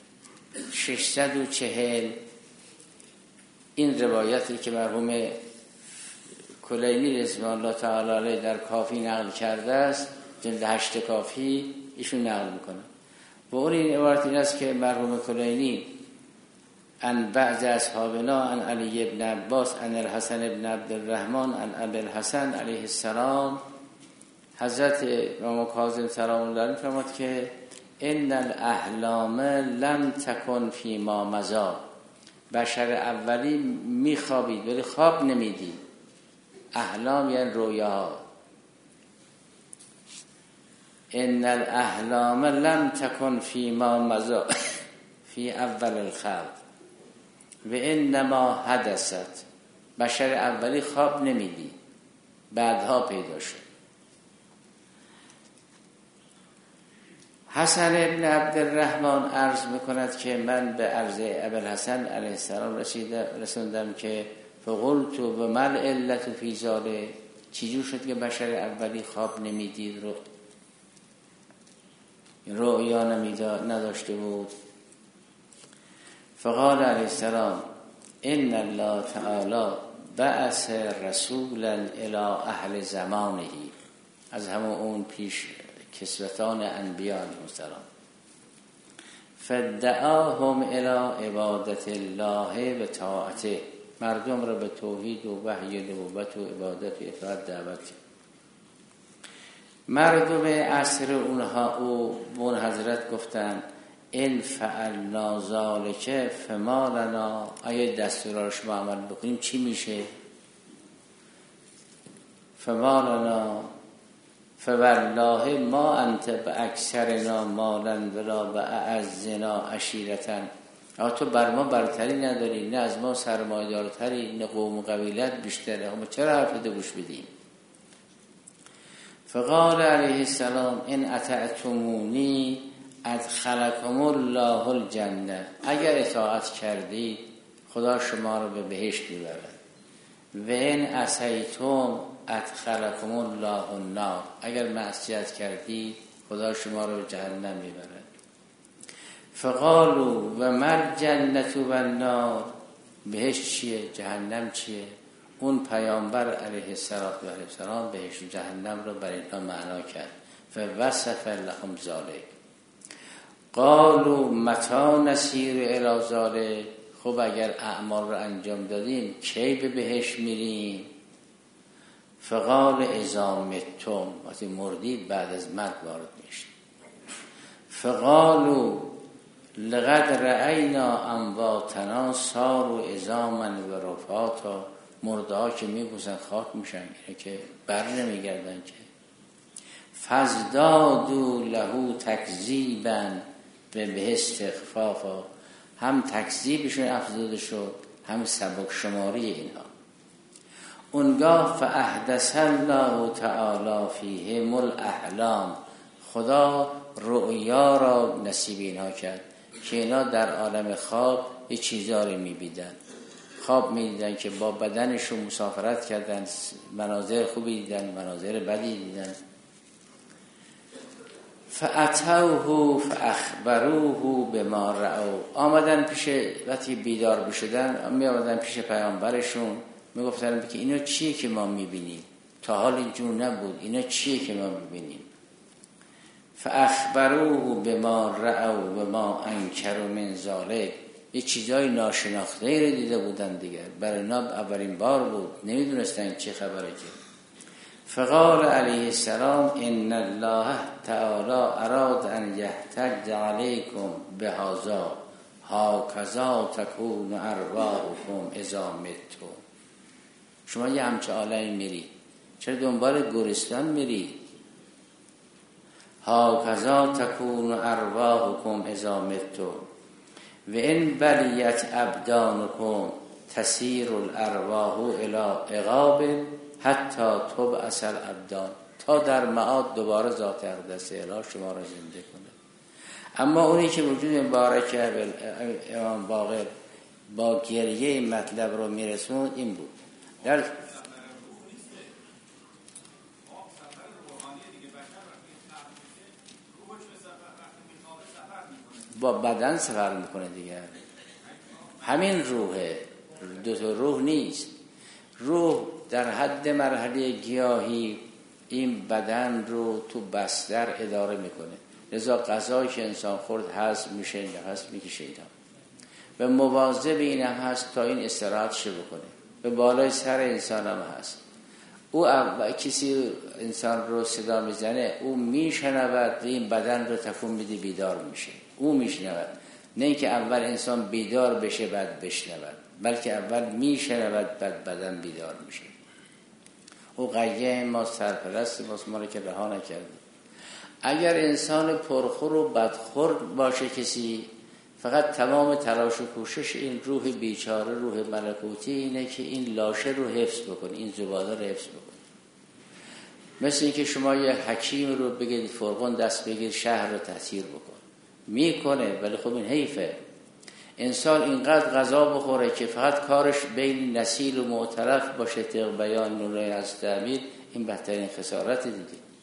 640 این روایتی که مرحوم کلینی رضوان الله تعالی علیه در کافی نقل کرده است، جلد 8 کافی ایشون نقل میکنه. و اون این عبارت این است که مرحوم کلینی ان بعض اصحابنا ان علی ابن عباس ان الحسن ابن عبد الرحمن ان ابی الحسن علیه السلام، حضرت امام کاظم سلام الله علیه فرمود که ان الاحلام لم تکن فی ما مضی، بشر اولی میخوابید ولی خواب نمیدید. احلام یعنی رویاها. ان الاحلام لم تکن فی ما مضی فی اول الخلق و انما حدثت. بشر اولی خواب نمیدید، بعدها پیدا شد. حسن ابن عبدالرحمن عرض میکند که من به عرض ابوالحسن علیه السلام رسوندم که فقلت و ما العلة فی ذلک، چجور شد که بشر اولی خواب نمیدید، رؤیا نداشته بود؟ فقال علیه السلام ان الله تعالی بعث رسولا الی اهل زمانه، از همون اون پیش کسوتان انبیاء علیهم السلام، فدعاهم الی عبادت الله و طاعته، مردم را به توحید و وحی نبوت و عبادت و اطاعت دعوت. مردم عصر اونها اون حضرت گفتن ان فعلنا ذلک فما لنا، اگه دستوراش ما عمل بکنیم چی میشه؟ فما لنا فوالله ما انت باکثرنا مالا ولا باعزنا عشیرة، تو بر ما برتری نداری، نه از ما سرمایه‌دارتری، نه قوم و قبیلت بیشتره، ما چرا حرفت گوش بدیم؟ فقال علیه السلام ان اطعتمونی ادخلکم الله الجنه، اگر اطاعت کردید خدا شما رو به بهشت میبرد. و ان عصیتم ادخلکم الله النار، اگر معصیت کردید خدا شما رو به جهنم میبرد. فقالوا و ما الجنة و النار، بهشت چیه؟ جهنم چیه؟ اون پیامبر علیه السلام بهشت و جهنم رو برای اینا معنا کرد. فوصف لهم ذلک. قالوا متى نسیر الی ذلک، خب اگر اعمال رو انجام دادیم کی به بهشت میریم؟ فقال اذا متم، وقتی مردید بعد از مرگ وارد میشید. فقالوا لقد رأینا امواتنا صاروا عظاما و رفاتا، مرده ها که میبوسن خاک میشن، اینه که بر نمیگردن که. فازدادوا له تکذیبا، به استخفافا، هم تکذیبشون افزوده شد هم سبک شماری اینها. اونگاه فاحدث الله تعالی فیهم الاحلام، خدا رؤیا را نصیب اینها کرد که اینا در عالم خواب یه چیزا رو می‌بینن. خواب می‌دیدن که با بدنشون مسافرت کردن، مناظر خوبی دیدن، مناظر بدی دیدن. فاتوه فاخبروه بما رأوا، آمدن پیش، وقتی بیدار بشدن می آمدن پیش پیامبرشون، میگفتن که اینا چیه که ما می‌بینیم؟ تا حال اینجور نبود، اینا چیه که ما می‌بینیم؟ فاخبروه بما رأوا و ما انکروا من ذلک، یه چیزای ناشناخته رو دیده بودن دیگر، برای اینا اولین بار بود، نمیدونستن چه خبره که. فقال علیه السلام ان الله تعالی اراد ان یحتج علیکم بهذا هکذا تکون ارواحکم اذا متم. شما یه همچه عالمی میری، چرا دنبال گورستان میری؟ هکذا تکون ارواحکم اذا متم و ان بلیت ابدانکم تسیر الارواح الی عقاب حتی تبعث الابدان، تا در معاد دوباره ذات اقدس الهی شما را زنده کنه. اما اونی که وجود مبارک امام باقر با گریه این مطلب رو میرسوند این بود. در با بدن سفر میکنه دیگه، همین روحه، دو تا روح نیست. روح در حد مرحله گیاهی این بدن رو تو بستر اداره میکنه، لذا غذایی که انسان خورد هضم میشه، نفس میکشه اینا، و مواظب این هم هست تا این استراحتش بکنه. به بالای سر انسان هم هست. او کسی انسان رو صدا میزنه، او میشنود و این بدن رو تکون میده، بیدار میشه، او میشنود. نه اینکه اول انسان بیدار بشه بعد بشنود، بلکه اول میشنود بعد بدن بیدار میشه. او قیم ما سرپرست ماست، ما رو که رها نکرده. اگر انسان پرخور و بدخور باشه کسی، فقط تمام تلاش و کوشش این روح بیچاره، روح ملکوتی اینه که این لاشه رو حفظ بکنه، این زباله رو حفظ بکنه. مثل اینکه شما یه حکیم رو بگید فرقون دست بگیر شهر رو تحصیل بکن، میکنه، ولی خب این حیفه. انسان اینقدر غذا بخوره که فقط کارش بین نسیل و معترف باشه، طبق بیان نور از تعبیر، این بهترین خسارت دیگه.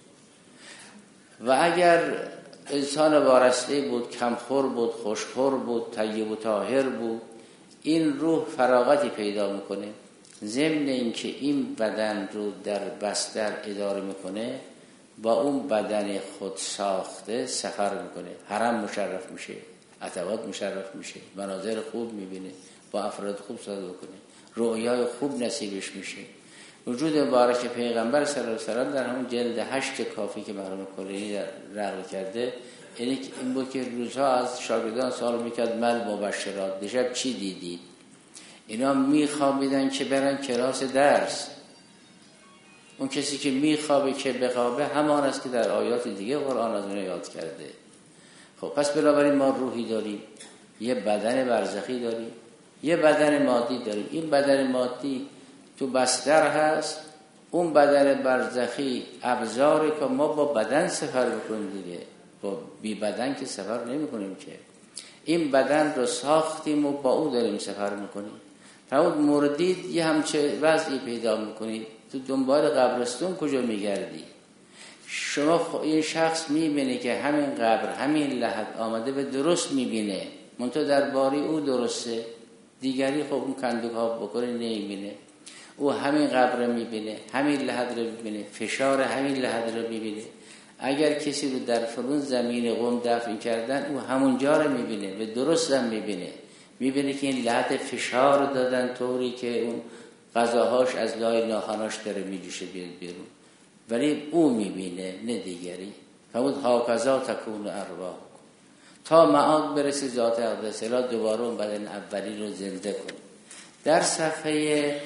و اگر انسان وارسته بود، کمخور بود، خوشخور بود، طیب و طاهر بود، این روح فراغتی پیدا میکنه. ضمن اینکه این بدن رو در بستر اداره میکنه، با اون بدن خود ساخته سفر میکنه، حرم مشرف میشه، عتبات مشرف میشه، مناظر خوب میبینه، با افراد خوب صحبت بکنه، رؤیای خوب نصیبش میشه. وجود مبارک پیغمبر صلی الله علیه و سلم در همون جلد 8 کافی که مرحوم کلینی نقل کرده، این بود که روزها از شاگردان سوال میکرد مل مبشرات، دیشب چی دیدید؟ اینا میخوابیدن که برن کلاس درس. اون کسی که میخوابه که بخوابه همان است که در آیات دیگه قرآن از اون یاد کرده. خب پس بنابراین ما روحی داریم، یه بدن برزخی داریم، یه بدن مادی داریم. این بدن مادی تو بستر هست، اون بدن برزخی ابزاره که ما با بدن سفر بکنیم دیگه، با بی بدن که سفر نمی کنیم که. این بدن رو ساختیم و با او داریم سفر میکنیم. تا اون مردید یه همچه وضعی پیدا میکنید، تو دنبال قبرستون کجا میگردی؟ شما این شخص میبینه که همین قبر همین لحد آمده به درست میبینه، منتها درباره او درسته، دیگری خب اون کندوک ها بکنه نمیبینه. او همین قبر میبینه، همین لحد رو میبینه، فشار همین لحد رو میبینه. اگر کسی رو در فرون زمین قم دفن کردن، او همونجا رو میبینه، به درست هم میبینه که این لحد فشار دادن طوری که اون غذاهاش از لای ناخناش داره میجوشه بیرون، ولی او میبینه نه دیگری. فرمود هاکذا تکون ارواح، تا معاد برسی ذات اقدس دوباره اون بدن اولی رو زنده کن. در صفحه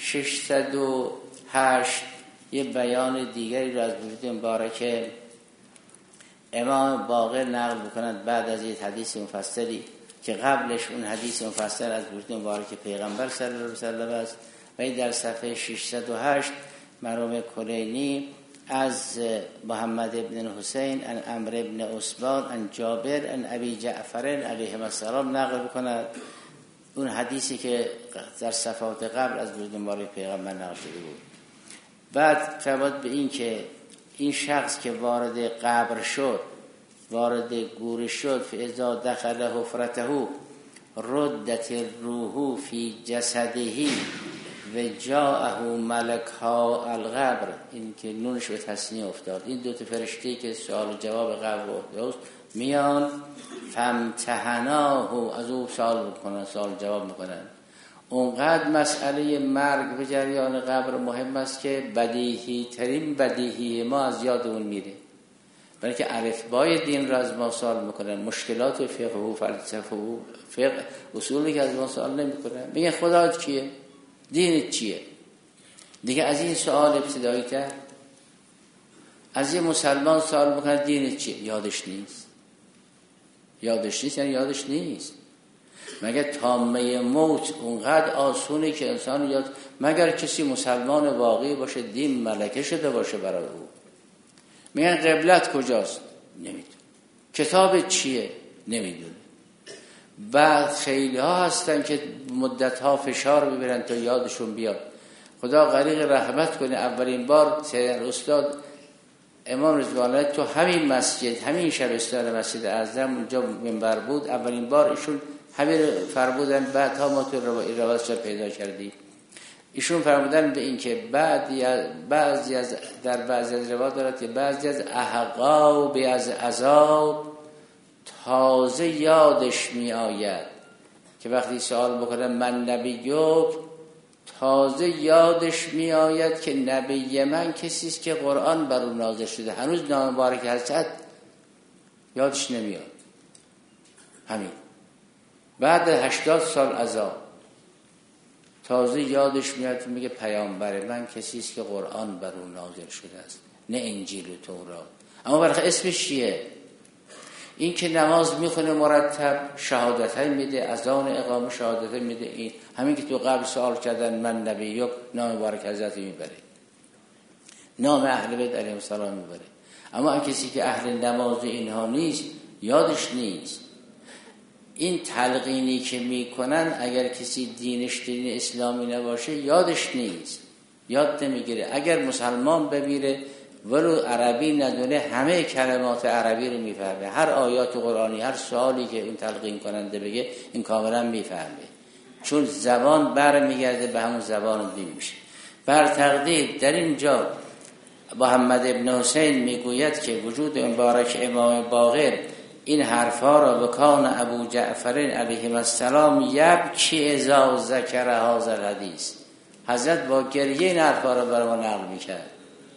608 یه بیان دیگری رو از وجود مبارک امام باقر نقل میکنند بعد از یه حدیث مفصلی که قبلش اون حدیث مفصل از وجود مبارک پیغمبر صلی الله علیه و سلم است. و در صفحه 608 مرحوم کلینی از محمد ابن حسین ان عمرو ابن عثمان ان جابر ان ابی جعفر علیه السلام نقل میکند، اون حدیثی که در صفحات قبل از وجود مبارک پیغمبر نقل شده بود. بعد فرمود به این که این شخص که وارد قبر شد، وارد گور شد، فاذا دخل حفرته ردت الروح فی جسده و جاءه ملکها القبر، این که نونش به تصنیه افتاد، این دو تا فرشته که سوال و جواب قبر بود میان فامتحناه، از او سوال میکنن، سوال جواب میکنن. اونقدر مسئله مرگ به جریان قبر مهم است که بدیهی ترین بدیهی ما از یادمون میره، برای که الفبای دین را از ما سوال میکنن، مشکلات فقه و فلسفه و فقه اصولی که از ما سوال نمیکنن. میگن خدات کیه؟ دینت چیه؟ دیگه از این سوال ابتدایی تر از یه مسلمان سوال میکنن دینت چیه؟ یادش نیست. یادش نیست یعنی یادش نیست. مگر تامه موت اونقدر آسونه که انسان یاد، مگر کسی مسلمان واقعی باشه دین ملکه شده باشه برای او. میگن قبلت کجاست؟ نمیدونه. کتاب چیه؟ نمیدونه. بعد خیلی ها هستن که مدت ها فشار ببرن تا یادشون بیاد. خدا غریق رحمت کنه. اولین بار سید استاد امام رضوان الله تو همین مسجد، همین شبستان مسجد اعظم اونجا منبر بود، اولین بار ایشون همین فرمودن. بعد ها ما تو روایتش پیدا کردیم. ایشون فرمودن به این که بعضی از در بعضی از روایات دارد که بعضی از احقاب از عذاب تازه یادش می آید، که وقتی سوال بکنم من نبیک، تازه یادش می آید که نبی من کسی است که قرآن بر او نازل شده، هنوز نام مبارک هست یادش نمیاد. همین بعد 80 سال عذاب تازه یادش میاد، میگه پیامبر من کسی است که قرآن بر او نازل شده است، نه انجیل و تورات. اما برای اسمش چیه؟ این که نماز میخونه مرتب، شهادتای میده، اذان اقامه شهادتای میده، این همین که تو قبل سوال کردن من نبی، نام مبارک حضرت میبره، نام اهل بیت علیهم السلام میبره. اما کسی که اهل نماز اینها نیست، یادش نیست. این تلقینی که میکنن اگر کسی دینش دین اسلامی نباشه یادش نیست، یاد نمیگیره. اگر مسلمان بمیره ولو عربی ندونه همه کلمات عربی رو میفهمه، هر آیات قرآنی، هر سوالی که اون تلقین کننده بگه این کاملا میفهمه، چون زبان برمیگرده به همون زبان دین میشه. بر تقدیر در اینجا محمد ابن حسین میگوید که وجود مبارک امام باقر این حرفا را به کان ابو جعفر علیه السلام یبکی اذا ذکر هذا الحدیث، حضرت با گریه این حرفا را برای ما نقل میکرد.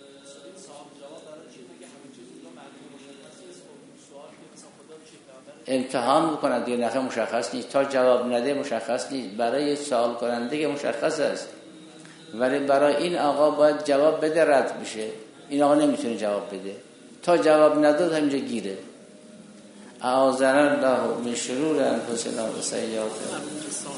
امتحان میکنند دیگه، نخه مشخص نیست، تا جواب نده مشخص نیست، برای سوال کننده که مشخص است، ولی برای این آقا باید جواب بده رد بشه. این آقا نمیتونه جواب بده، تا جواب نداد همینجا گیره. اعاذنا الله من شرور انفسنا و سیئات